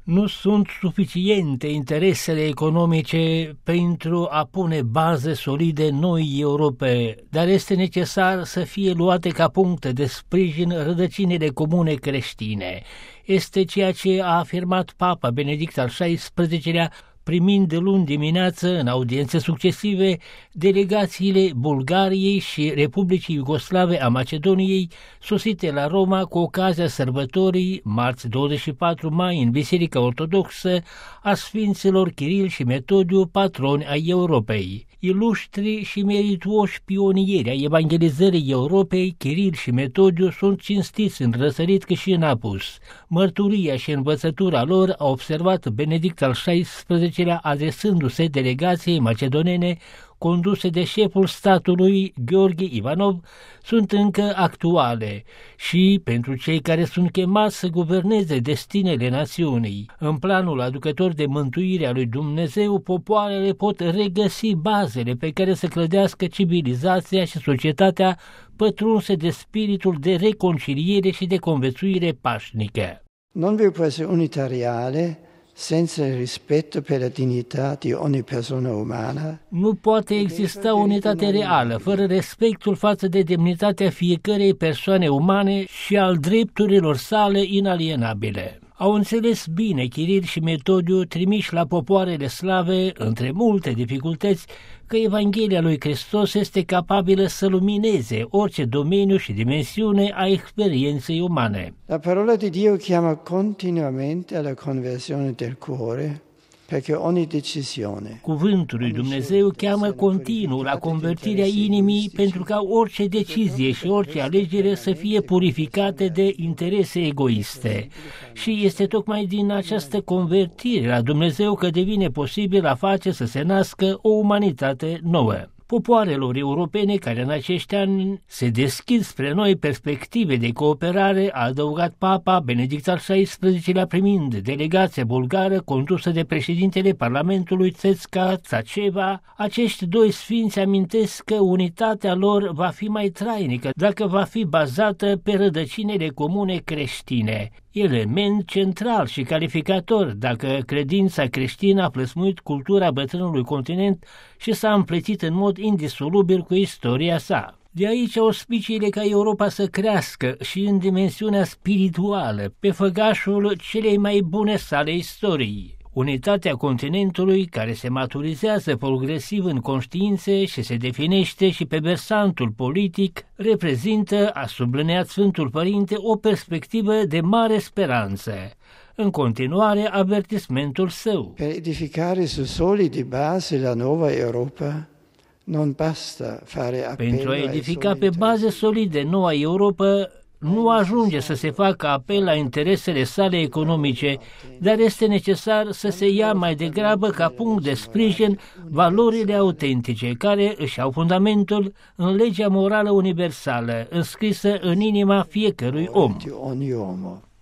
Nu sunt suficiente interesele economice pentru a pune baze solide noi Europe, dar este necesar să fie luate ca puncte de sprijin rădăcinile comune creștine. Este ceea ce a afirmat Papa Benedict al XVI-lea, primind de luni dimineață, în audiențe succesive, delegațiile Bulgariei și Republicii Iugoslave a Macedoniei, sosite la Roma cu ocazia sărbătorii, marți 24 mai, în Biserica Ortodoxă, a Sfinților Chiril și Metodiu, patroni ai Europei. Iluștri și merituoși pionieri ai evangelizării Europei, Chiril și Metodiu sunt cinstiți în răsărit cât și în apus. Mărturia și învățătura lor, a observat Benedict al XVI-lea adresându-se delegației macedonene conduse de șeful statului Gheorghe Ivanov, sunt încă actuale și pentru cei care sunt chemați să guverneze destinele națiunii. În planul aducător de mântuire a lui Dumnezeu, popoarele pot regăsi bazele pe care să clădească civilizația și societatea pătrunse de spiritul de reconciliere și de conviețuire pașnică. Non vi può essere unità reale senza rispetto per la dignità di ogni persona umana. Nu poate exista unitate reală fără respectul față de demnitatea fiecărei persoane umane și al drepturilor sale inalienabile. Au înțeles bine Chiril și Metodiu, trimiși la popoarele slave, între multe dificultăți, că Evanghelia lui Hristos este capabilă să lumineze orice domeniu și dimensiune a experienței umane. La parola di Dio chiama continuamente alla conversione del cuore, perché ogni decisione. Cuvântul lui Dumnezeu cheamă continuu la convertirea inimii pentru ca orice decizie și orice alegere să fie purificate de interese egoiste. Și este tocmai din această convertire la Dumnezeu că devine posibil a face să se nască o umanitate nouă. Popoarelor europene care în acești ani se deschid spre noi perspective de cooperare, a adăugat Papa Benedict al XVI-lea primind delegația bulgară condusă de președintele Parlamentului Țețca Țaceva. Acești doi sfinți amintesc că unitatea lor va fi mai trainică dacă va fi bazată pe rădăcinile comune creștine, element central și calificator dacă credința creștină a plăsmuit cultura bătrânului continent și s-a împletit în mod indisolubil cu istoria sa. De aici auspiciile ca Europa să crească și în dimensiunea spirituală, pe făgașul celei mai bune sale istorii. Unitatea continentului, care se maturizează progresiv în conștiințe și se definește și pe versantul politic, reprezintă, a subliniat Sfântul Părinte, o perspectivă de mare speranță. În continuare, avertismentul său. Per edificare su solide base la nuova Europa, non basta fare appello. Pentru a edifica pe baze solide noua Europa, nu ajunge să se facă apel la interesele sale economice, dar este necesar să se ia mai degrabă ca punct de sprijin valorile autentice, care își au fundamentul în legea morală universală, înscrisă în inima fiecărui om.